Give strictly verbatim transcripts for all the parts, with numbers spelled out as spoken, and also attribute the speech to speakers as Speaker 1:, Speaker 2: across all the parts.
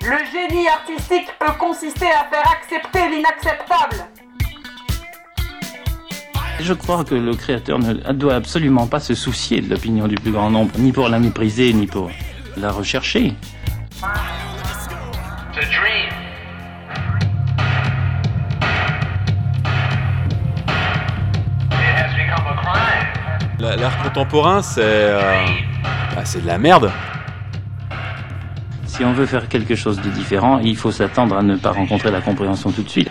Speaker 1: Le génie artistique peut consister à faire accepter l'inacceptable.
Speaker 2: Je crois que le créateur ne doit absolument pas se soucier de l'opinion du plus grand nombre, ni pour la mépriser, ni pour la rechercher.
Speaker 3: The dream. It has become a crime.
Speaker 4: La- L'art contemporain, c'est, euh, bah, c'est de la merde.
Speaker 2: Si on veut faire quelque chose de différent, il faut s'attendre à ne pas rencontrer la compréhension tout de suite.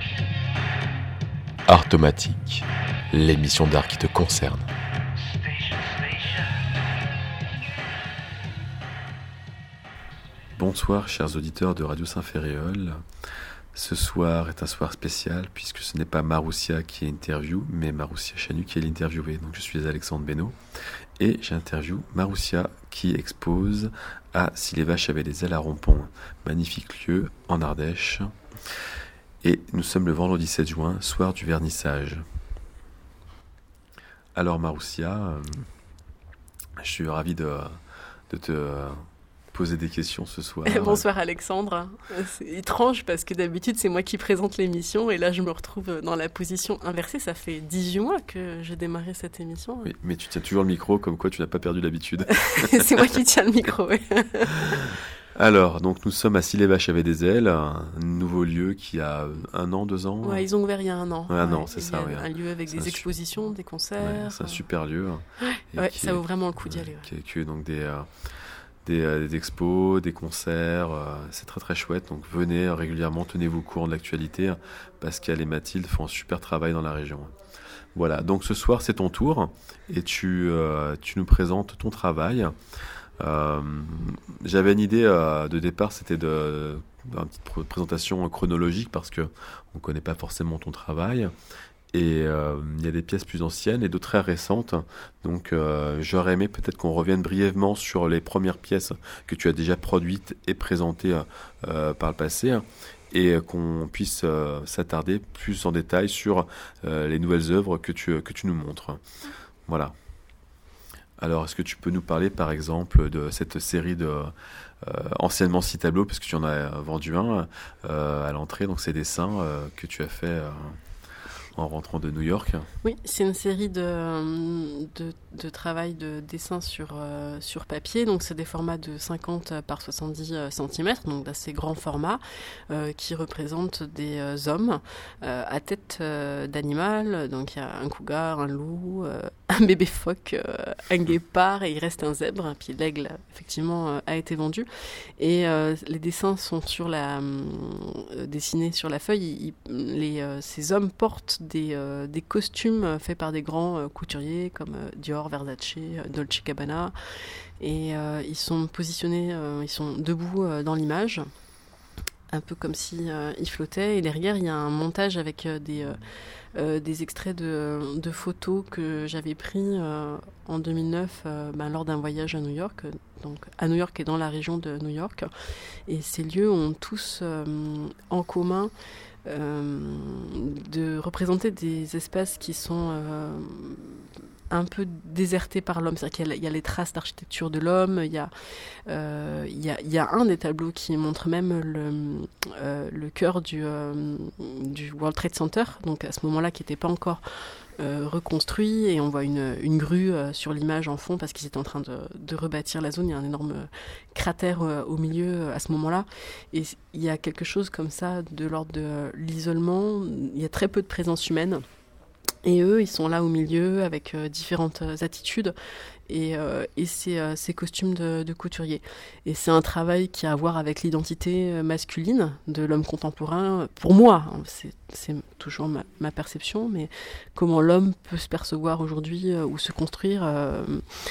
Speaker 5: Artomatique, l'émission d'art qui te concerne.
Speaker 3: Station, station.
Speaker 6: Bonsoir chers auditeurs de Radio Saint-Ferréol. Ce soir est un soir spécial puisque ce n'est pas Maroussia qui est interview, mais Maroussia Chanu qui est l'interviewée. Donc je suis Alexandre Beno et j'interview Maroussia qui expose à Si les vaches avaient des ailes à Rompont, magnifique lieu en Ardèche. Et nous sommes le vendredi sept juin, soir du vernissage. Alors Maroussia, euh, je suis ravi de, de te euh, poser des questions ce soir.
Speaker 7: Bonsoir Alexandre. C'est étrange parce que d'habitude c'est moi qui présente l'émission et là je me retrouve dans la position inversée. Ça fait dix-huit mois que j'ai démarré cette émission.
Speaker 6: Oui, mais tu tiens toujours le micro comme quoi tu n'as pas perdu l'habitude.
Speaker 7: C'est moi qui tiens le micro, oui.
Speaker 6: Alors, donc nous sommes à Si les vaches avaient des ailes, un nouveau lieu qui a un an, deux ans.
Speaker 7: Ouais, ils ont ouvert il y a un an.
Speaker 6: Ouais, un
Speaker 7: ouais,
Speaker 6: an, c'est ça,
Speaker 7: il y a
Speaker 6: ouais.
Speaker 7: Un lieu avec
Speaker 6: C'est
Speaker 7: des
Speaker 6: un
Speaker 7: expositions,
Speaker 6: su-
Speaker 7: des concerts.
Speaker 6: Ouais, c'est un super lieu. Et
Speaker 7: Ouais,
Speaker 6: qui
Speaker 7: ça
Speaker 6: est-
Speaker 7: vaut vraiment le coup d'y aller. Ouais.
Speaker 6: Qui accueille donc des, euh, des, euh, des expos, des concerts. euh, c'est très très chouette. Donc venez euh, régulièrement, tenez-vous au courant de l'actualité. hein, Pascal et Mathilde font un super travail dans la région. Voilà, donc ce soir c'est ton tour et tu, euh, tu nous présentes ton travail. Euh, j'avais une idée euh, de départ, c'était de, d'une petite pr- présentation chronologique parce que on connaît pas forcément ton travail et euh, il y a des pièces plus anciennes et d'autres très récentes. Donc euh, j'aurais aimé peut-être qu'on revienne brièvement sur les premières pièces que tu as déjà produites et présentées euh, par le passé hein, et qu'on puisse euh, s'attarder plus en détail sur euh, les nouvelles œuvres que tu, que tu nous montres. Voilà. Alors, est-ce que tu peux nous parler, par exemple, de cette série de euh, anciennement six tableaux, parce que tu en as vendu un euh, à l'entrée, donc ces dessins euh, que tu as fait euh, en rentrant de New York.
Speaker 7: Oui, c'est une série de, de, de travail de dessin sur, euh, sur papier. Donc, c'est des formats de cinquante par soixante-dix centimètres, donc d'assez grand format, euh, qui représentent des euh, hommes euh, à tête euh, d'animal. Donc, il y a un cougar, un loup, euh, un bébé phoque, euh, un guépard, et il reste un zèbre. Puis l'aigle, effectivement, euh, a été vendu. Et euh, les dessins sont sur la, euh, dessinés sur la feuille. Ils, les, euh, ces hommes portent Des, euh, des costumes faits par des grands euh, couturiers comme euh, Dior, Versace, euh, Dolce Gabbana et euh, ils sont positionnés, euh, ils sont debout euh, dans l'image un peu comme si euh, ils flottaient et derrière il y a un montage avec euh, des, euh, euh, des extraits de, de photos que j'avais pris euh, en deux mille neuf euh, ben, lors d'un voyage à New York, donc à New York et dans la région de New York, et ces lieux ont tous euh, en commun Euh, de représenter des espaces qui sont euh, un peu désertés par l'homme. C'est-à-dire qu'il y a, il y a les traces d'architecture de l'homme, il y a, euh, il y a, il y a un des tableaux qui montre même le, euh, le cœur du, euh, du World Trade Center, donc à ce moment-là qui n'était pas encore Euh, reconstruit, et on voit une, une grue euh, sur l'image en fond parce qu'ils étaient en train de, de rebâtir la zone. Il y a un énorme cratère euh, au milieu euh, à ce moment-là, et il y a quelque chose comme ça de l'ordre de euh, l'isolement. Il y a très peu de présence humaine et eux ils sont là au milieu avec euh, différentes attitudes et, euh, et ces, euh, ces costumes de, de couturier. Et c'est un travail qui a à voir avec l'identité masculine de l'homme contemporain. Pour moi, hein, c'est, c'est toujours ma, ma perception, mais comment l'homme peut se percevoir aujourd'hui euh, ou se construire euh,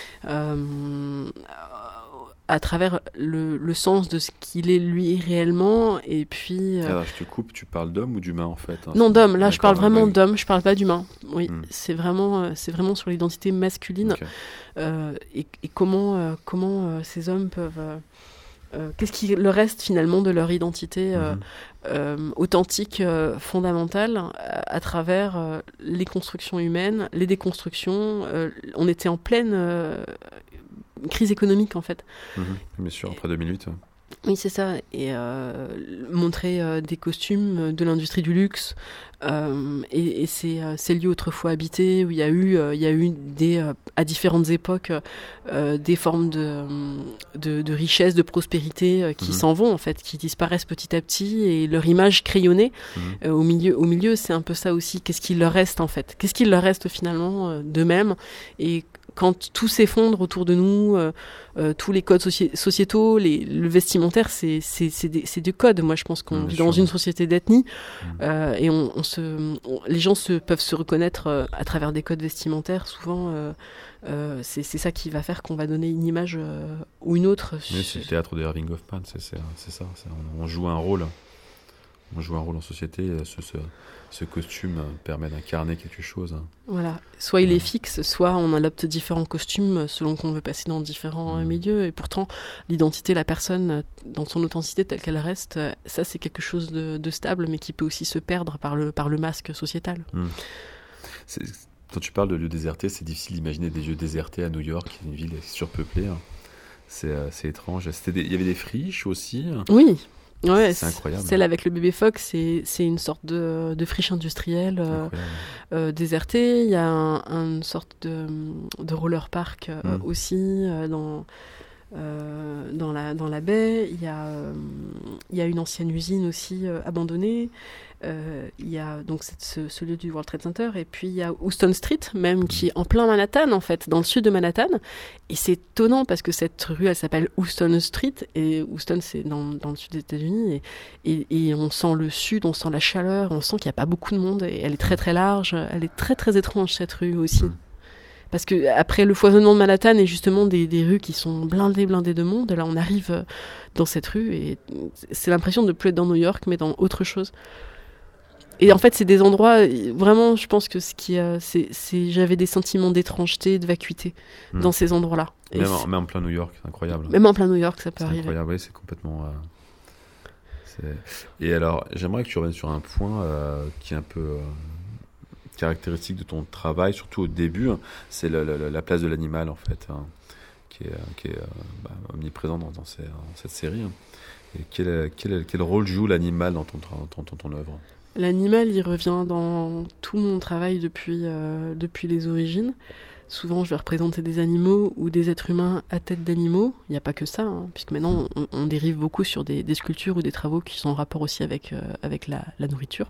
Speaker 7: euh, à travers le, le sens de ce qu'il est lui réellement. Et puis... Euh...
Speaker 6: Alors, je te coupe, tu parles d'homme ou d'humain en fait hein,
Speaker 7: Non, d'homme. Là,
Speaker 6: D'accord,
Speaker 7: je parle vraiment
Speaker 6: ouais.
Speaker 7: d'homme, je parle pas d'humain. Oui,
Speaker 6: Mm.
Speaker 7: c'est vraiment, euh, c'est vraiment sur l'identité masculine.
Speaker 6: Okay.
Speaker 7: Euh, et, et comment, euh, comment euh, ces hommes peuvent... Euh, euh, qu'est-ce qui leur reste finalement de leur identité euh,
Speaker 6: Mm-hmm.
Speaker 7: euh, authentique, euh, fondamentale, à, à travers euh, les constructions humaines, les déconstructions. Euh, on était en pleine... Euh, crise économique en fait.
Speaker 6: Mmh, bien sûr, après deux minutes.
Speaker 7: Oui, c'est ça. Et euh, montrer euh, des costumes de l'industrie du luxe. Euh, et et c'est, euh, ces lieux autrefois habités, où il y a eu, euh, il y a eu des, euh, à différentes époques euh, des formes de, de, de richesse, de prospérité euh, qui
Speaker 6: Mhm.
Speaker 7: s'en vont, en fait, qui disparaissent petit à petit. Et leur image crayonnée
Speaker 6: Mhm.
Speaker 7: euh, au, milieu, au milieu, c'est un peu ça aussi. Qu'est-ce qu'il leur reste, en fait? Qu'est-ce qu'il leur reste finalement euh, d'eux-mêmes? Et quand tout s'effondre autour de nous, euh, euh, tous les codes soci- sociétaux, les, le vestimentaire, c'est, c'est, c'est, des, c'est des codes. Moi, je pense qu'on
Speaker 6: Bien
Speaker 7: vit
Speaker 6: sûr.
Speaker 7: dans une société d'ethnie
Speaker 6: Mm.
Speaker 7: euh, et on, on se, on- les gens se, peuvent se reconnaître euh, à travers des codes vestimentaires. Souvent, euh, euh, c'est, c'est ça qui va faire qu'on va donner une image euh, ou une autre.
Speaker 6: Oui, c'est le théâtre de Irving Goffman, c'est, c'est, c'est ça. c'est- on, on joue un rôle. On joue un rôle en société. et Ce, ce, ce costume euh, permet d'incarner quelque chose. hein.
Speaker 7: Voilà. Soit il est
Speaker 6: Ouais.
Speaker 7: fixe, soit on adopte différents costumes selon qu'on veut passer dans différents euh,
Speaker 6: Mm.
Speaker 7: milieux. Et pourtant, l'identité, la personne, euh, dans son authenticité telle qu'elle reste, euh, ça c'est quelque chose de, de stable, mais qui peut aussi se perdre par le, par le masque sociétal.
Speaker 6: C'est- Quand tu parles de lieux désertés, c'est difficile d'imaginer des lieux désertés à New York, qui est une ville surpeuplée. hein. C'est, euh, c'est étrange. C'était des- Il y avait des friches aussi. hein.
Speaker 7: Oui. Ouais,
Speaker 6: C'est incroyable.
Speaker 7: Celle avec le bébé phoque, c'est, c'est une sorte de, de friche industrielle euh,
Speaker 6: Incroyable.
Speaker 7: euh, désertée. Il y a un- une sorte de, de roller park euh,
Speaker 6: Mm.
Speaker 7: aussi euh, dans, euh, dans, la, dans la baie. Il y, a, euh, il y a une ancienne usine aussi euh, abandonnée. Euh, il y a donc cette- ce, ce lieu du World Trade Center. Et puis il y a Houston Street, même, qui est en plein Manhattan, en fait, dans le sud de Manhattan. Et c'est étonnant parce que cette rue, elle s'appelle Houston Street. Et Houston, c'est dans, dans le sud des États-Unis. Et, et, et on sent le sud, on sent la chaleur, on sent qu'il n'y a pas beaucoup de monde. Et elle est très très large. Elle est très très étrange, cette rue aussi.
Speaker 6: Mm.
Speaker 7: Parce que après le foisonnement de Manhattan et justement des, des rues qui sont blindées, blindées de monde, là on arrive euh, dans cette rue et c'est l'impression de ne plus être dans New York mais dans autre chose. Et en fait c'est des endroits, euh, vraiment je pense que ce qui, euh, c'est, c'est, j'avais des sentiments d'étrangeté, de vacuité
Speaker 6: Mm.
Speaker 7: dans ces endroits-là. Et
Speaker 6: Même,
Speaker 7: c'est-
Speaker 6: en, même en plein New York, c'est incroyable.
Speaker 7: même en plein New York ça peut
Speaker 6: C'est
Speaker 7: arriver.
Speaker 6: incroyable, oui, c'est complètement. euh, c'est- Et alors, j'aimerais que tu reviennes sur un point euh, qui est un peu euh, caractéristique de ton travail, surtout au début, hein, c'est le- le- la place de l'animal, en fait, hein, qui est, euh, qui est euh, bah, omniprésent dans, dans, ces- dans cette série. hein. Et quel, quel, quel rôle joue l'animal dans ton, tra- dans, dans ton œuvre?
Speaker 7: L'animal, il revient dans tout mon travail depuis, euh, depuis les origines. Souvent, je vais représenter des animaux ou des êtres humains à tête d'animaux. Il n'y a pas que ça, hein, puisque maintenant, on, on dérive beaucoup sur des, des sculptures ou des travaux qui sont en rapport aussi avec, euh, avec la, la nourriture.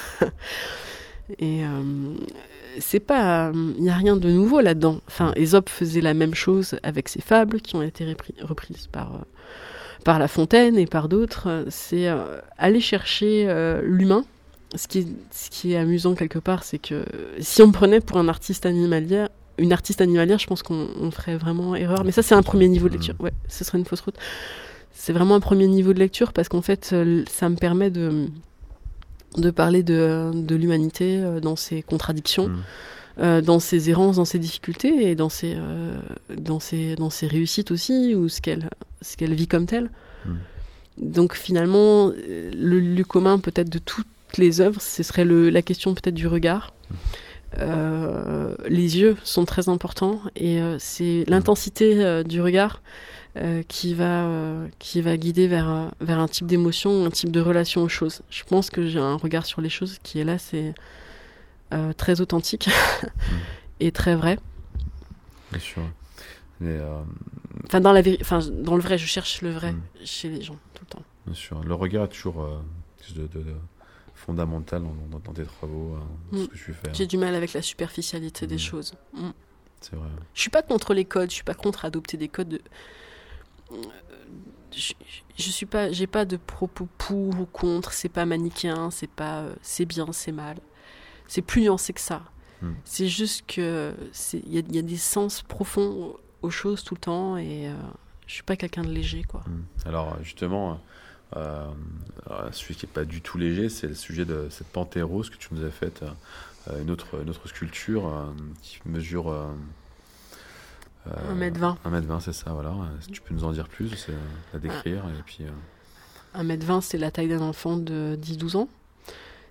Speaker 7: Et euh, c'est pas, il n'y a rien de nouveau là-dedans. Enfin, Ésope faisait la même chose avec ses fables qui ont été repris- reprises par, euh, par La Fontaine et par d'autres. C'est euh, aller chercher euh, l'humain. Ce qui, est, ce qui est amusant quelque part, c'est que si on me prenait pour un artiste animalier, une artiste animalière, je pense qu'on on ferait vraiment erreur. Mais ça, c'est un premier niveau de lecture. Ouais, ce serait une fausse route. C'est vraiment un premier niveau de lecture parce qu'en fait, euh, ça me permet de, de parler de, de l'humanité euh, dans ses contradictions,
Speaker 6: Mm.
Speaker 7: euh, dans ses errances, dans ses difficultés et dans ses, euh, dans ses, dans ses réussites aussi, ou ce qu'elle, ce qu'elle vit comme telle.
Speaker 6: Mm.
Speaker 7: Donc finalement, euh, le lieu commun peut-être de toutes les œuvres, ce serait le, la question peut-être du regard. Euh, les yeux sont très importants et euh, c'est l'intensité euh, du regard euh, qui, va, euh, qui va guider vers, euh, vers un type d'émotion, un type de relation aux choses. Je pense que j'ai un regard sur les choses qui est là, c'est euh, très authentique et très vrai.
Speaker 6: Bien sûr. Mais, euh,
Speaker 7: Enfin dans, la véri- enfin, dans le vrai, je cherche le vrai
Speaker 6: Mm.
Speaker 7: chez les gens tout le temps.
Speaker 6: bien sûr. Le regard est toujours euh, quelque chose de, de- de fondamental dans, dans- dans tes travaux, hein, dans
Speaker 7: Mm.
Speaker 6: ce que tu fais. hein.
Speaker 7: J'ai du mal avec la superficialité des
Speaker 6: Mm.
Speaker 7: choses. Mm.
Speaker 6: C'est vrai.
Speaker 7: Je suis pas contre les codes, je suis pas contre adopter des codes. De... Je, je suis pas, j'ai pas de propos pour ou contre. C'est pas manichéen, c'est pas, euh, c'est bien, c'est mal. C'est plus nuancé que ça.
Speaker 6: Mm.
Speaker 7: C'est juste que c'est, il y, a- il y a des sens profonds aux choses tout le temps et euh, je suis pas quelqu'un de léger quoi.
Speaker 6: Mm. Alors justement, euh, un sujet qui n'est pas du tout léger, c'est le sujet de cette panthère rose que tu nous as faite, euh, une, autre, une autre sculpture euh, qui mesure euh, euh,
Speaker 7: un mètre vingt.
Speaker 6: un mètre vingt, c'est ça, voilà. Si tu peux nous en dire plus, c'est la décrire et puis. euh,
Speaker 7: un mètre vingt, c'est la taille d'un enfant de dix douze ans.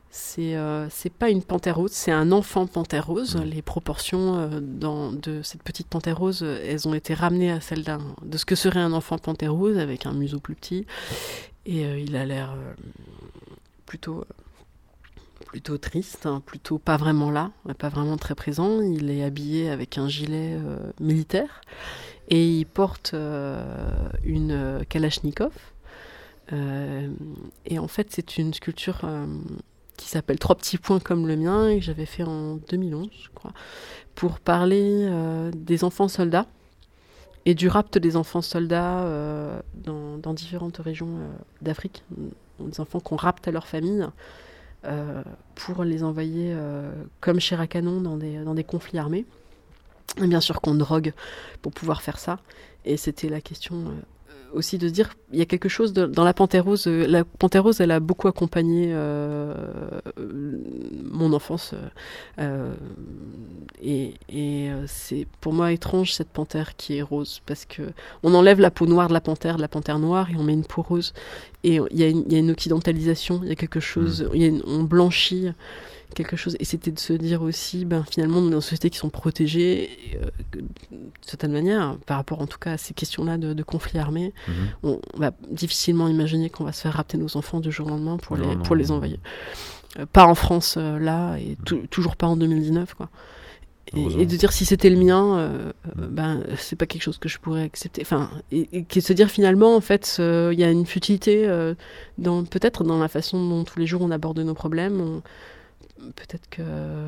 Speaker 7: C'est, euh, c'est pas une panthère rose, c'est un enfant panthère rose.
Speaker 6: Mmh.
Speaker 7: Les proportions euh, dans, de cette petite panthère rose, elles ont été ramenées à celles d'un, de ce que serait un enfant panthère rose avec un museau plus petit. Et euh, il a l'air euh, plutôt, plutôt triste, hein, plutôt pas vraiment là, pas vraiment très présent. Il est habillé avec un gilet euh, militaire et il porte euh, une euh, Kalachnikov. Euh, et en fait, c'est une sculpture euh, qui s'appelle Trois petits points comme le mien et que j'avais fait en deux mille onze, je crois, pour parler euh, des enfants soldats et du rapt des enfants soldats euh, dans, dans différentes régions euh, d'Afrique, des enfants qu'on rapte à leur famille euh, pour les envoyer euh, comme chair à canon dans des, dans des conflits armés. Et bien sûr qu'on drogue pour pouvoir faire ça. Et c'était la question euh, aussi de se dire, il y a quelque chose de, dans la panthère rose. Euh, la panthère rose, elle a beaucoup accompagné euh, mon enfance. Euh, et et euh, c'est pour moi étrange cette panthère qui est rose, parce que on enlève la peau noire de la panthère, de la panthère noire, et on met une peau rose. Et il y a une, il y a une occidentalisation, il y a quelque chose, mmh. il y a une, on blanchit quelque chose, et c'était de se dire aussi, ben finalement, on est dans une société qui sont protégées euh, de certaine manière, par rapport en tout cas à ces questions-là de, de conflits armés. Mmh. On, on va difficilement imaginer qu'on va se faire rapter nos enfants du jour au lendemain pour, non, les, non, pour non. les envoyer. Euh, pas en France, euh, là, et mmh. t- toujours pas en deux mille dix-neuf, quoi. Et, et de dire si c'était le mien, euh, mmh. ben c'est pas quelque chose que je pourrais accepter. Enfin, et, et de se dire finalement, en fait, il euh, y a une futilité euh, dans, peut-être dans la façon dont tous les jours on aborde nos problèmes. On, peut-être que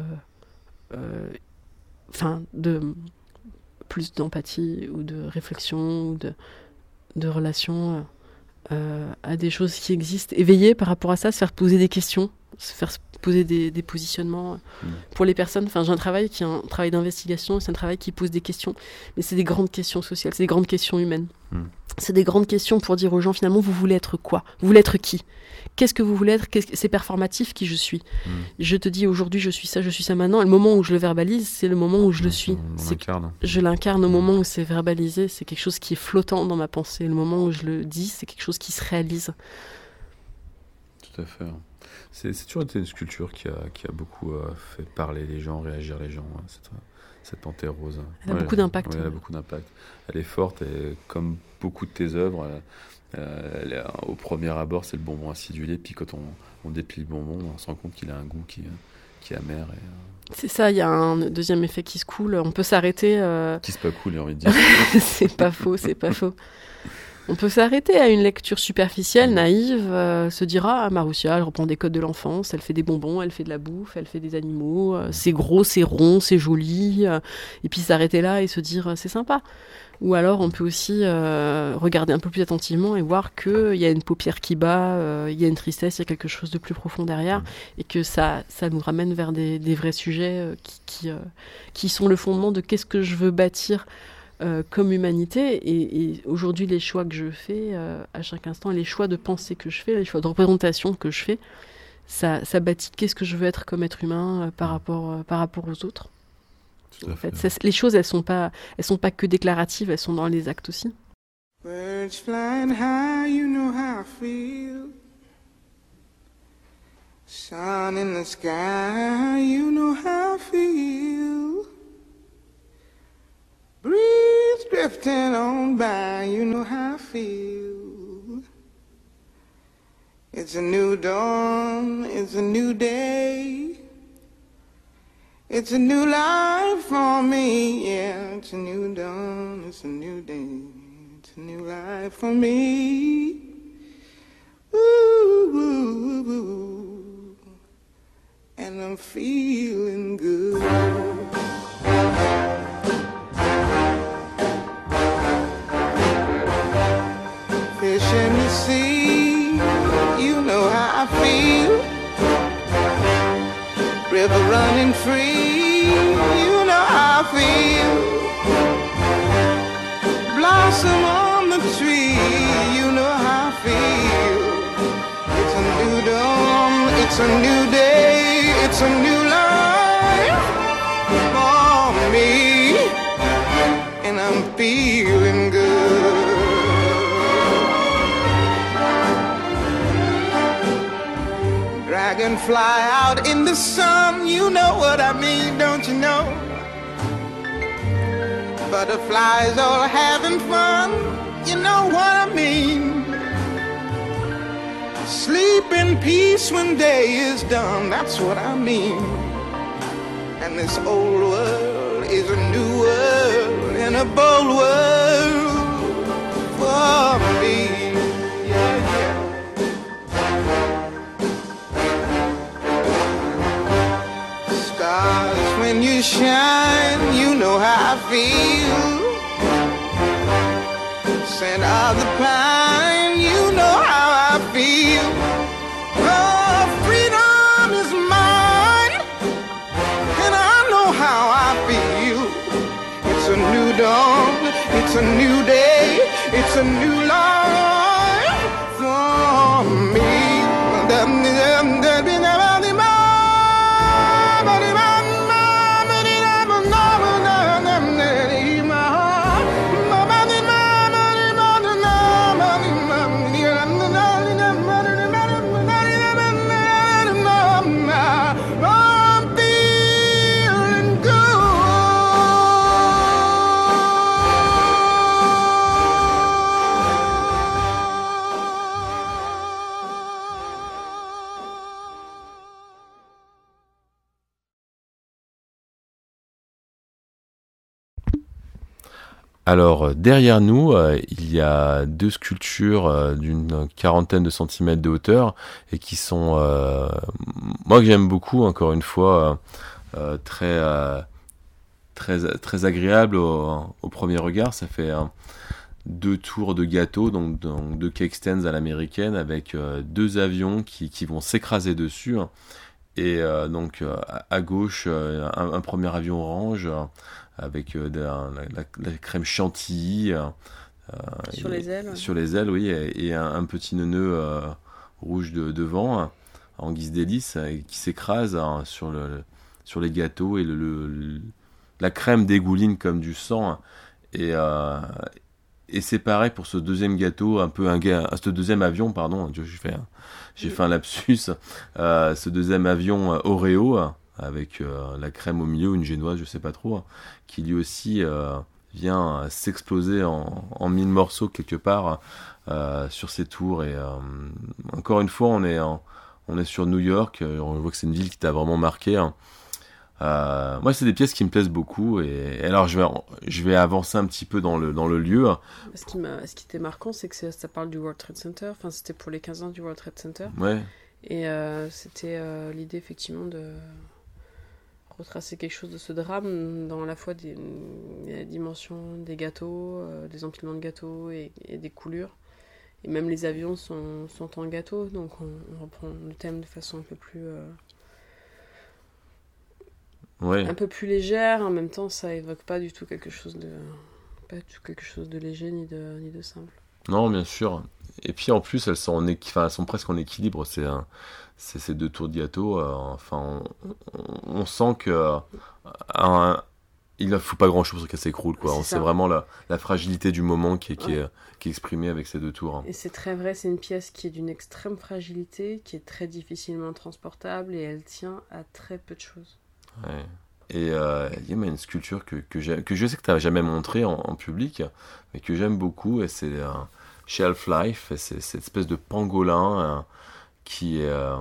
Speaker 7: enfin euh, de plus d'empathie ou de réflexion ou de, de relation euh, à des choses qui existent, éveiller par rapport à ça, se faire poser des questions, se faire poser des, des positionnements mmh. pour les personnes. Enfin, j'ai un travail qui est un travail d'investigation, c'est un travail qui pose des questions, mais c'est des grandes questions sociales, c'est des grandes questions humaines. Mmh. C'est des grandes questions pour dire aux gens, finalement, vous voulez être quoi ? Vous voulez être qui ? Qu'est-ce que vous voulez être ? Qu'est-ce que... C'est performatif qui je suis. Mmh. Je te dis, aujourd'hui, je suis ça, je suis ça maintenant. Et le moment où je le verbalise, c'est le moment où je mmh, le suis.
Speaker 6: On
Speaker 7: c'est...
Speaker 6: l'incarne.
Speaker 7: Je l'incarne au mmh. moment où c'est verbalisé. C'est quelque chose qui est flottant dans ma pensée. Le moment où je le dis, c'est quelque chose qui se réalise.
Speaker 6: Tout à fait. C'est, c'est toujours été une sculpture qui a, qui a beaucoup euh, fait parler les gens, réagir les gens, hein, cette, cette panthère rose.
Speaker 7: Elle a
Speaker 6: ouais,
Speaker 7: beaucoup d'impact.
Speaker 6: Ouais, elle a beaucoup d'impact. Elle est forte et comme beaucoup de tes œuvres, euh, elle est, au premier abord, c'est le bonbon acidulé. Puis quand on, on déplie le bonbon, on se rend compte qu'il a un goût qui, qui est amer. Et, euh...
Speaker 7: C'est ça, il y a un deuxième effet qui se coule. On peut s'arrêter. Euh...
Speaker 6: Qui se pas cool, j'ai envie de dire.
Speaker 7: c'est pas faux, c'est pas faux. On peut s'arrêter à une lecture superficielle, naïve, euh, se dire « Ah, Marussia, elle reprend des codes de l'enfance, elle fait des bonbons, elle fait de la bouffe, elle fait des animaux, euh, c'est gros, c'est rond, c'est joli. Euh, » Et puis s'arrêter là et se dire euh, « C'est sympa ». Ou alors on peut aussi euh, regarder un peu plus attentivement et voir qu'il y a une paupière qui bat, il euh, y a une tristesse, il y a quelque chose de plus profond derrière, et que ça, ça nous ramène vers des, des vrais sujets euh, qui, qui, euh, qui sont le fondement de qu'est-ce que je veux bâtir Euh, comme humanité. Et, et aujourd'hui, les choix que je fais euh, à chaque instant, les choix de pensée que je fais, les choix de représentation que je fais, ça, ça bâtit qu'est-ce que je veux être comme être humain euh, par, rapport, euh, par rapport aux autres. En fait, ça, les choses, elles sont pas, elles sont pas que déclaratives, elles sont dans les actes aussi.
Speaker 8: Birds flying high, you know how I feel. Sun in the sky, you know how I feel. Breeze drifting on by, you know how I feel. It's a new dawn, it's a new day. It's a new life for me, yeah. It's a new dawn, it's a new day. It's a new life for me. Ooh, ooh, ooh, ooh. And I'm feeling good. Fish in the sea, you know how I feel. River running free, you know how I feel. Blossom on the tree, you know how I feel. It's a new dawn, it's a new day, it's a new life for me. And I'm feeling good. dragonfly out in the sun. You know what I mean, don't you know? Butterflies all having fun. You know what I mean? Sleep in peace when day is done. That's what I mean. And this old world is a new world and a bold world for me. Yeah, yeah. Stars, when you shine, you know how I feel. Scent of the pine, you know how I feel. Oh, freedom is mine, and I know how I feel. It's a new dawn, it's a new day, it's a new life for me.
Speaker 6: Alors, derrière nous, euh, il y a deux sculptures euh, d'une quarantaine de centimètres de hauteur et qui sont, euh, moi que j'aime beaucoup, encore une fois, euh, très, euh, très, très agréable au, au premier regard. Ça fait euh, deux tours de gâteau, donc, donc deux cake stands à l'américaine avec euh, deux avions qui, qui vont s'écraser dessus. Et euh, donc, euh, à gauche, euh, un, un premier avion orange avec euh, de la, la, la crème chantilly euh,
Speaker 7: sur les ailes.
Speaker 6: Sur les ailes, oui, et, et un, un petit neuneu euh, rouge de, devant, en guise d'hélice, qui s'écrase hein, sur, le, sur les gâteaux, et le, le, la crème dégouline comme du sang. Et, euh, et c'est pareil pour ce deuxième gâteau, un peu un, un ce deuxième avion, pardon, j'ai fait un, j'ai fait un lapsus, euh, ce deuxième avion euh, Oreo, avec euh, la crème au milieu, une génoise, je sais pas trop, hein, qui lui aussi euh, vient s'exploser en, en mille morceaux quelque part euh, sur ses tours. Et euh, encore une fois, on est, en, on est sur New York, on voit que c'est une ville qui t'a vraiment marqué. Hein. Euh, moi, c'est des pièces qui me plaisent beaucoup, et, et alors je vais, je vais avancer un petit peu dans le, dans le lieu.
Speaker 7: Ce qui, m'a, ce qui était marquant, c'est que c'est, ça parle du World Trade Center, enfin c'était pour les quinze ans du World Trade Center.
Speaker 6: Ouais.
Speaker 7: Et euh, c'était euh, l'idée effectivement de retracer quelque chose de ce drame dans à la fois des, des dimensions des gâteaux, euh, des empilements de gâteaux et, et des coulures. Et même les avions sont, sont en gâteau, donc on, on reprend le thème de façon un peu plus... Euh,
Speaker 6: Ouais.
Speaker 7: Un peu plus légère, en même temps ça évoque pas du tout quelque chose de pas du tout quelque chose de léger ni de ni de simple.
Speaker 6: Non, bien sûr. Et puis en plus elles sont en équ... enfin, elles sont presque en équilibre, c'est un... c'est ces deux tours de gâteau, euh, enfin on... On... on sent que euh, un... il ne faut pas grand chose pour qu'elle s'écroule quoi. C'est, c'est vraiment la... la fragilité du moment qui est... Qui, est... qui est exprimée avec ces deux tours. Hein.
Speaker 7: Et c'est très vrai, c'est une pièce qui est d'une extrême fragilité, qui est très difficilement transportable, et elle tient à très peu de choses.
Speaker 6: Ouais. Et euh, il y a une sculpture que, que, j'ai, que je sais que tu n'as jamais montrée en, en public, mais que j'aime beaucoup, et c'est un Shelf Life, et c'est cette espèce de pangolin euh, qui est, euh,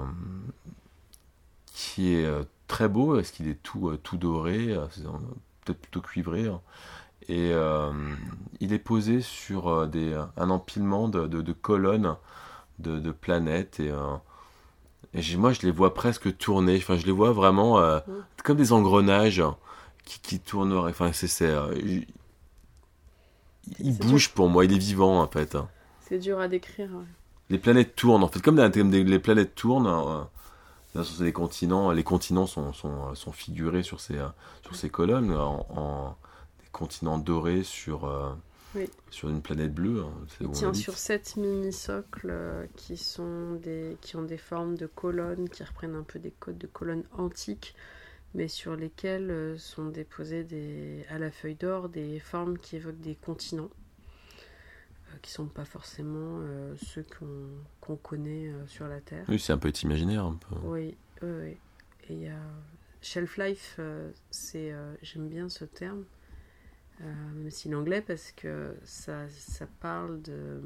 Speaker 6: qui est euh, très beau, parce qu'il est tout, euh, tout doré, euh, c'est, euh, peut-être plutôt cuivré, hein. Et euh, il est posé sur euh, des, un empilement de, de, de colonnes de, de planètes, et euh, Et j'ai, moi, je les vois presque tourner. Enfin, je les vois vraiment euh, mmh. comme des engrenages qui, qui tournent. Enfin, c'est, c'est, euh, il, il bouge dur. Pour moi. Il est vivant, en fait.
Speaker 7: C'est dur à décrire. Ouais.
Speaker 6: Les planètes tournent, en fait. Comme, des, comme des, les planètes tournent, euh, là, sur les continents, les continents sont, sont, sont figurés sur ces, euh, sur ces colonnes, en, en des continents dorés sur... Euh, Oui. Sur une planète bleue. Hein, c'est
Speaker 7: il tient sur sept mini-socles euh, qui, sont des, qui ont des formes de colonnes, qui reprennent un peu des codes de colonnes antiques, mais sur lesquelles euh, sont déposées des, à la feuille d'or des formes qui évoquent des continents. euh, qui sont pas forcément euh, ceux qu'on, qu'on connaît euh, sur la Terre.
Speaker 6: Oui, c'est un peu imaginaire, un peu.
Speaker 7: Oui, oui, oui. Et il y a shelf life, euh, c'est, euh, j'aime bien ce terme, euh, même si l'anglais, parce que ça, ça parle de...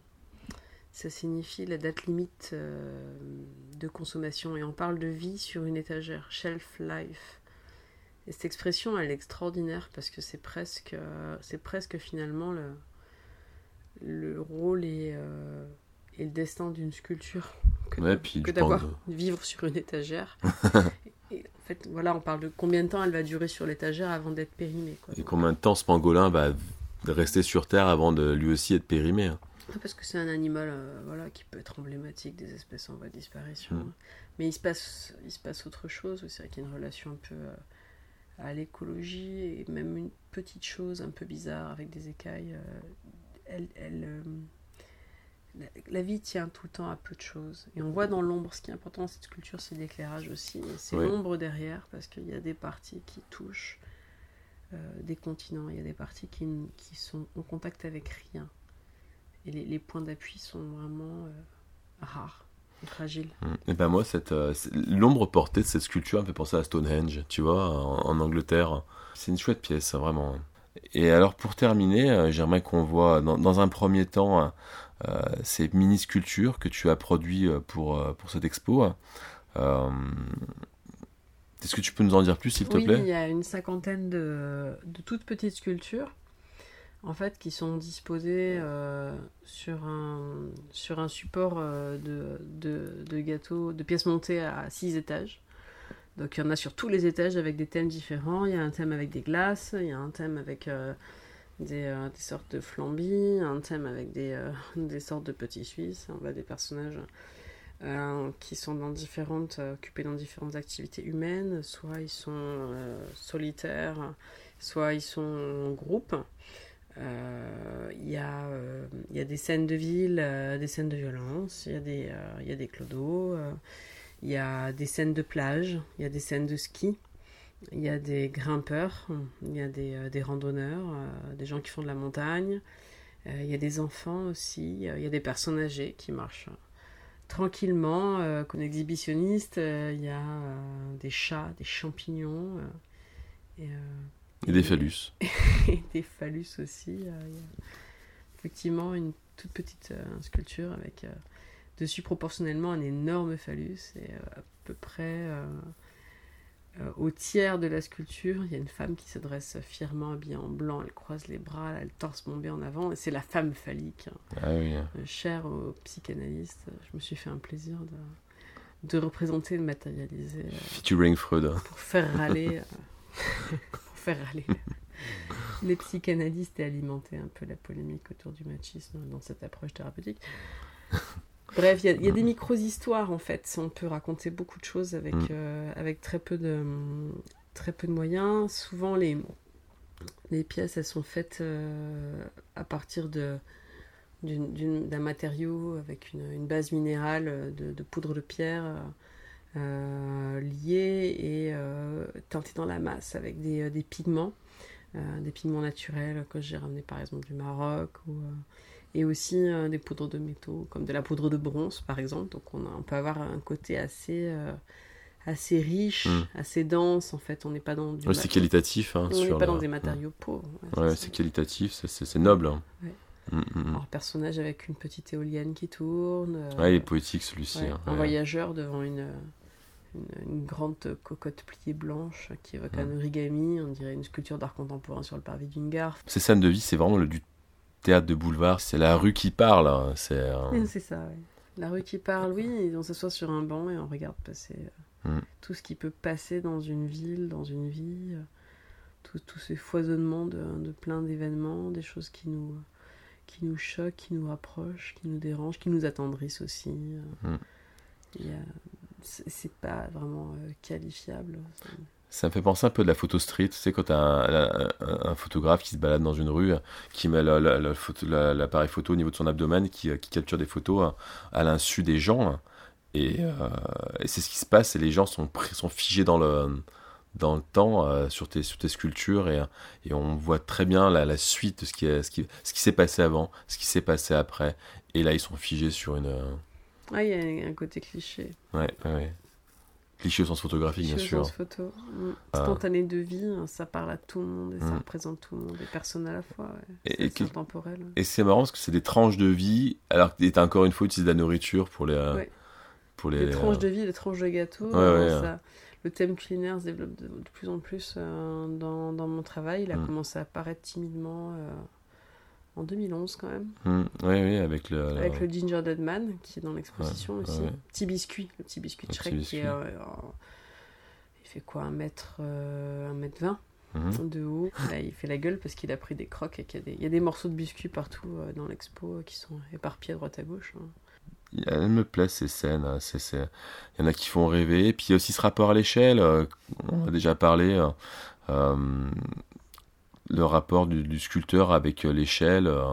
Speaker 7: Ça signifie la date limite euh, de consommation. Et on parle de vie sur une étagère, shelf life. Et cette expression, elle est extraordinaire parce que c'est presque, euh, c'est presque finalement le, le rôle et, euh, et le destin d'une sculpture que,
Speaker 6: Ouais,
Speaker 7: de,
Speaker 6: puis
Speaker 7: que
Speaker 6: je
Speaker 7: d'avoir
Speaker 6: pense
Speaker 7: vivre sur une étagère. Et en fait, voilà, on parle de combien de temps elle va durer sur l'étagère avant d'être périmée, quoi.
Speaker 6: Et combien de temps ce pangolin va rester sur Terre avant de lui aussi être périmé, hein.
Speaker 7: Parce que c'est un animal euh, voilà, qui peut être emblématique des espèces en voie de disparition.
Speaker 6: Mm.
Speaker 7: Mais il se, passe, il se passe autre chose. C'est vrai qu'il y a une relation un peu euh, à l'écologie et même une petite chose un peu bizarre avec des écailles. Euh, elle, elle, euh, la, la vie tient tout le temps à peu de choses. Et on voit dans l'ombre, ce qui est important dans cette sculpture, c'est l'éclairage aussi. Et c'est
Speaker 6: Oui.
Speaker 7: l'ombre derrière, parce qu'il y a des parties qui touchent euh, des continents. Il y a des parties qui, qui sont en contact avec rien. Et les, les points d'appui sont vraiment euh, rares et fragiles.
Speaker 6: Et ben moi, cette, euh, c'est- l'ombre portée de cette sculpture me fait penser à Stonehenge, tu vois, en, en Angleterre. C'est une chouette pièce, hein, vraiment. Et alors, pour terminer, euh, j'aimerais qu'on voit, dans, dans un premier temps, euh, ces mini-sculptures que tu as produites pour, euh, pour cette expo. Euh, est-ce que tu peux nous en dire plus, s'il te
Speaker 7: Oui,
Speaker 6: plaît?
Speaker 7: il y a une cinquantaine de, de toutes petites sculptures, en fait, qui sont disposées euh, sur, un, sur un support euh, de, de, de gâteaux, de pièces montées à six étages. Donc il y en a sur tous les étages avec des thèmes différents. Il y a un thème avec des glaces, il y a un thème avec euh, des, euh, des sortes de flambis, un thème avec des, euh, des sortes de petits Suisses. On voit des personnages euh, qui sont dans différentes, euh, occupés dans différentes activités humaines. Soit ils sont euh, solitaires, soit ils sont en groupe. Euh, Il y, euh, y a des scènes de ville, euh, des scènes de violence, il y a des, euh, y a des clodos, euh, il y a des scènes de plage, il y a des scènes de ski, il y a des grimpeurs, il y a des, euh, des randonneurs, euh, des gens qui font de la montagne, euh, il y a des enfants aussi, il euh, y a des personnes âgées qui marchent euh, tranquillement, euh, comme exhibitionnistes, euh, il y a euh, des chats, des champignons, euh, et, euh,
Speaker 6: Et des phallus.
Speaker 7: et des phallus aussi. Euh, il y a effectivement une toute petite euh, sculpture avec euh, dessus proportionnellement un énorme phallus et euh, à peu près euh, euh, au tiers de la sculpture, il y a une femme qui se dresse fièrement habillée en blanc, elle croise les bras, elle a le torse bombé en avant et c'est la femme phallique, hein,
Speaker 6: Ah oui.
Speaker 7: euh, chère aux psychanalystes. Je me suis fait un plaisir de, de représenter et de matérialiser euh,
Speaker 6: Featuring Freud.
Speaker 7: pour faire râler euh, pour faire râler les psychanalystes et alimenter un peu la polémique autour du machisme dans cette approche thérapeutique. Bref, il y, y a des micro-histoires en fait. On peut raconter beaucoup de choses avec,
Speaker 6: Mm.
Speaker 7: euh, avec très, peu de, très peu de moyens. Souvent, les, les pièces, elles sont faites euh, à partir de, d'une, d'une, d'un matériau avec une, une base minérale de, de poudre de pierre euh, liée et euh, teintée dans la masse avec des, euh, des pigments. Euh, des pigments naturels que j'ai ramenés par exemple du Maroc ou, euh, et aussi euh, des poudres de métaux comme de la poudre de bronze par exemple. Donc on, a, on peut avoir un côté assez, euh, assez riche,
Speaker 6: Mm.
Speaker 7: assez dense en fait. On n'est pas dans du
Speaker 6: Ouais, c'est
Speaker 7: mat-
Speaker 6: qualitatif. Hein,
Speaker 7: on n'est
Speaker 6: sur
Speaker 7: pas
Speaker 6: le-
Speaker 7: dans des matériaux pauvres. Ouais,
Speaker 6: Ouais,
Speaker 7: c'est
Speaker 6: c'est
Speaker 7: ça.
Speaker 6: qualitatif, c'est, c'est, c'est noble. Hein.
Speaker 7: Ouais.
Speaker 6: Mm, mm, mm.
Speaker 7: Alors personnage avec une petite éolienne qui tourne. euh,
Speaker 6: Ouais, il est poétique celui-ci.
Speaker 7: ouais,
Speaker 6: hein.
Speaker 7: un
Speaker 6: Ouais.
Speaker 7: voyageur devant une, une, une grande cocotte pliée blanche qui évoque un origami, on dirait une sculpture d'art contemporain sur le parvis d'une gare.
Speaker 6: Ces scènes de vie, c'est vraiment le, du théâtre de boulevard. C'est la rue qui parle. hein. C'est, euh,
Speaker 7: Ouais, c'est ça, ouais. La rue qui parle, oui, et on s'assoit sur un banc et on regarde passer euh,
Speaker 6: Mm.
Speaker 7: tout ce qui peut passer dans une ville, dans une vie, euh, tout, tout ce foisonnement de, de plein d'événements, des choses qui nous, qui nous choquent, qui nous rapprochent, qui nous dérangent, qui nous attendrissent aussi. euh.
Speaker 6: Mm.
Speaker 7: Et, euh, c'est, c'est pas vraiment euh, qualifiable. C'est-
Speaker 6: Ça me fait penser un peu de la photo street. Tu sais, quand t'as un, un, un photographe qui se balade dans une rue, qui met la- la- la photo- la- l'appareil photo au niveau de son abdomen, qui, qui capture des photos à l'insu des gens. Et, euh, et c'est ce qui se passe. Et les gens sont, pris- sont figés dans le, dans le temps euh, sur, tes, sur tes sculptures et, et on voit très bien la, la suite de ce qui, est, ce, qui, ce qui s'est passé avant, ce qui s'est passé après. Et là, ils sont figés sur une... Euh...
Speaker 7: Ah, il y a un côté cliché.
Speaker 6: Ouais, ouais, ouais. Cliché au sens photographique,
Speaker 7: cliché
Speaker 6: bien
Speaker 7: au
Speaker 6: sûr.
Speaker 7: Sens photo. Mmh. Instantané de vie, ça parle à tout le monde et mmh. ça représente tout le monde, des personnes à la fois. Ouais.
Speaker 6: Et,
Speaker 7: c'est
Speaker 6: et, que...
Speaker 7: intemporel.
Speaker 6: Et c'est marrant parce que c'est des tranches de vie, alors que t'as encore une fois utilisé de la nourriture pour les...
Speaker 7: Ouais.
Speaker 6: Pour les,
Speaker 7: les tranches de vie, les tranches de gâteau.
Speaker 6: Ouais, ouais,
Speaker 7: ça,
Speaker 6: ouais.
Speaker 7: Le thème culinaire se développe de, de plus en plus euh, dans, dans mon travail. Il a mmh. commencé à apparaître timidement euh, en deux mille onze quand même.
Speaker 6: Mmh. Oui, oui, avec le...
Speaker 7: Avec le, le Gingerbread Man qui est dans l'exposition
Speaker 6: ouais,
Speaker 7: aussi.
Speaker 6: Ouais.
Speaker 7: Petit biscuit, le petit biscuit de Shrek
Speaker 6: petit
Speaker 7: qui est... Euh, il fait quoi, un mètre, euh, un mètre vingt mmh. de haut. Là, il fait la gueule parce qu'il a pris des crocs et qu'il y a des, il y a des morceaux de biscuits partout euh, dans l'expo euh, qui sont éparpillés à droite à gauche. Hein.
Speaker 6: Elles me plaisent ces scènes, hein. c'est, c'est... il y en a qui font rêver, puis il y a aussi ce rapport à l'échelle, euh, on a déjà parlé, euh, euh, le rapport du, du sculpteur avec euh, l'échelle, euh,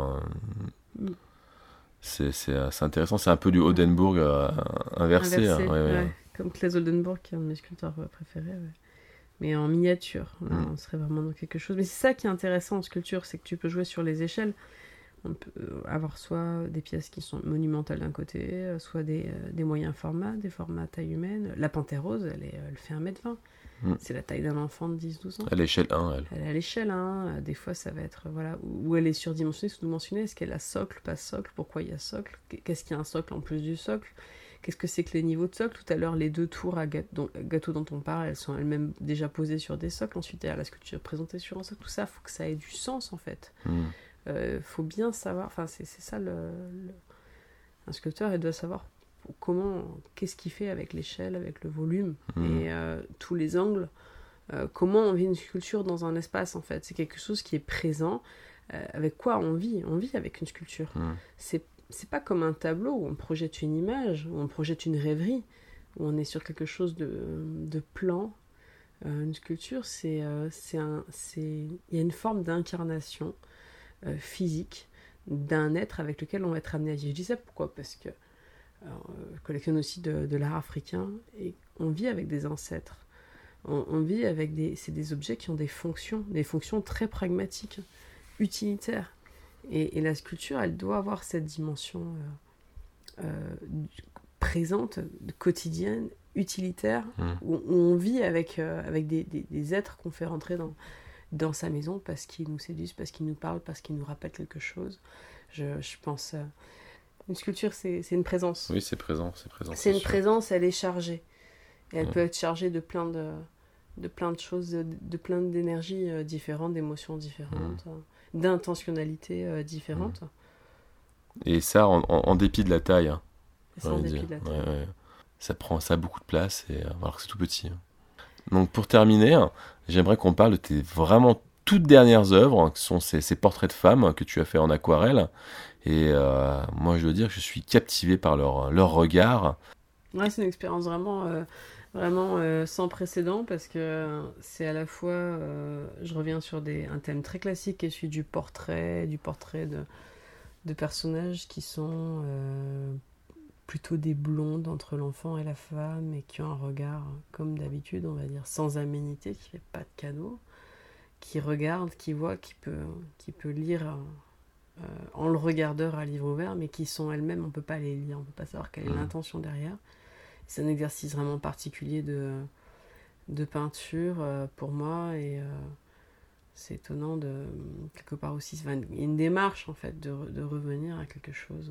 Speaker 6: mm. c'est, c'est, c'est intéressant, c'est un peu du Oldenburg euh, inversé.
Speaker 7: inversé
Speaker 6: hein, ouais,
Speaker 7: ouais.
Speaker 6: Ouais.
Speaker 7: Comme Claes Oldenburg qui est un de mes sculpteurs préférés, ouais. Mais en miniature, là,
Speaker 6: mm.
Speaker 7: on serait vraiment dans quelque chose. Mais c'est ça qui est intéressant en sculpture, c'est que tu peux jouer sur les échelles. On peut avoir soit des pièces qui sont monumentales d'un côté, soit des, euh, des moyens formats, des formats taille humaine. La Panthère rose, elle, est, elle fait un mètre vingt. Mm. C'est la taille d'un enfant de dix douze ans.
Speaker 6: À l'échelle un, elle.
Speaker 7: Elle est à l'échelle un. Des fois, ça va être... Voilà, où elle est surdimensionnée, sous-dimensionnée. Est-ce qu'elle a socle, pas socle? Pourquoi il y a socle? Qu'est-ce qu'il y a un socle en plus du socle? Qu'est-ce que c'est que les niveaux de socle? Tout à l'heure, les deux tours à gâteau dont, gâteau dont on parle, elles sont elles-mêmes déjà posées sur des socles. Ensuite, il y a la sculpture présentée sur un socle. Tout ça, il faut que ça ait du sens, en fait. Mm. Euh, faut bien savoir, enfin c'est, c'est ça le, le... un sculpteur il doit savoir comment, qu'est-ce qu'il fait avec l'échelle, avec le volume mmh. et euh, tous les angles, euh, comment on vit une sculpture dans un espace en fait, c'est quelque chose qui est présent, euh, avec quoi on vit, on vit avec une sculpture, mmh. c'est, c'est pas comme un tableau où on projette une image, où on projette une rêverie, où on est sur quelque chose de, de plan. Euh, une sculpture c'est, euh, c'est un, c'est... il y a une forme d'incarnation Euh, physique d'un être avec lequel on va être amené à vivre. Je dis ça pourquoi? Parce que alors, euh, je collectionne aussi de, de l'art africain et on vit avec des ancêtres. On, on vit avec des... C'est des objets qui ont des fonctions, des fonctions très pragmatiques, utilitaires. Et, et la sculpture, elle doit avoir cette dimension euh, euh, présente, quotidienne, utilitaire, mmh. où, où on vit avec, euh, avec des, des, des êtres qu'on fait rentrer dans... dans sa maison parce qu'ils nous séduisent, parce qu'ils nous parlent, parce qu'ils nous rappellent quelque chose. Je, je pense... Euh, une sculpture, c'est, c'est une présence.
Speaker 6: Oui, c'est présent. C'est, présent,
Speaker 7: c'est,
Speaker 6: c'est
Speaker 7: une
Speaker 6: sûr.
Speaker 7: présence, elle est chargée. Et elle
Speaker 6: ouais.
Speaker 7: peut être chargée de plein de, de, plein de choses, de, de plein d'énergies euh, différentes, d'émotions différentes, mmh. euh, d'intentionnalités euh, différentes.
Speaker 6: Mmh. Et ça, en, en, en dépit de la taille. Hein,
Speaker 7: c'est en dépit dire. de la taille.
Speaker 6: Ouais, ouais. Ça, prend, ça a beaucoup de place, et, alors que c'est tout petit. Hein. Donc pour terminer, j'aimerais qu'on parle de tes vraiment toutes dernières œuvres, qui sont ces, ces portraits de femmes que tu as fait en aquarelle. Et euh, moi, je dois dire que je suis captivé par leur, leur regard.
Speaker 7: Ouais, c'est une expérience vraiment, euh, vraiment euh, sans précédent parce que c'est à la fois, euh, je reviens sur des, un thème très classique qui est celui du portrait, du portrait de, de personnages qui sont... Euh, plutôt des blondes entre l'enfant et la femme et qui ont un regard, comme d'habitude, on va dire, sans aménité, qui fait pas de cadeau, qui regarde, qui voit, qui peut, qui peut lire euh, en le regardeur à livre ouvert, mais qui sont elles-mêmes, on peut pas les lire, on peut pas savoir quelle est l'intention derrière. C'est un exercice vraiment particulier de, de peinture euh, pour moi et euh, c'est étonnant de, quelque part aussi, il y a une démarche en fait de, de revenir à quelque chose...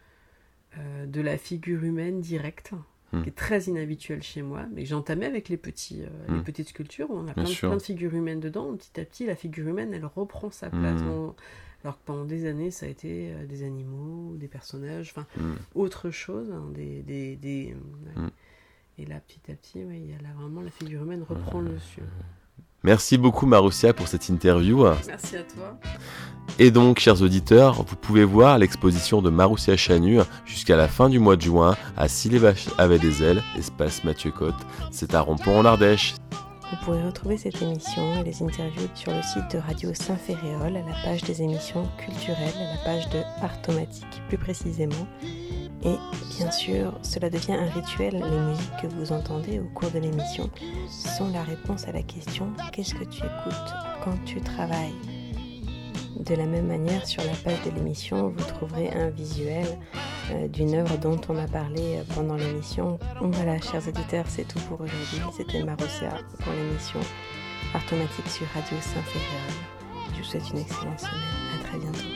Speaker 7: Euh, de la figure humaine directe, mmh. qui est très inhabituelle chez moi, mais que j'entamais avec les, petits, euh, mmh. les petites sculptures, où on a plein de, plein de figures humaines dedans, petit à petit, la figure humaine, elle reprend sa place. Mmh. On... Alors que pendant des années, ça a été euh, des animaux, des personnages, enfin, mmh. autre chose, hein, des... des, des euh, ouais. mmh. Et là, petit à petit, ouais, y a là, vraiment, la figure humaine reprend mmh. le dessus.
Speaker 6: Merci beaucoup Marussia pour cette interview.
Speaker 7: Merci à toi.
Speaker 6: Et donc, chers auditeurs, vous pouvez voir l'exposition de Marussia Chanu jusqu'à la fin du mois de juin à Sille-et-Vache-avec-des-Ailes, espace Mathieu Côte. C'est à Rompont en Ardèche.
Speaker 9: Vous pourrez retrouver cette émission et les interviews sur le site de Radio Saint-Ferréol, à la page des émissions culturelles, à la page de Artomatique plus précisément. Et bien sûr, cela devient un rituel. Les musiques que vous entendez au cours de l'émission sont la réponse à la question « Qu'est-ce que tu écoutes quand tu travailles ?» De la même manière, sur la page de l'émission, vous trouverez un visuel euh, d'une œuvre dont on a parlé pendant l'émission. Voilà, chers auditeurs, c'est tout pour aujourd'hui. C'était Marosia pour l'émission Artomatique sur Radio Saint-Féréol. Je vous souhaite une excellente semaine. À très bientôt.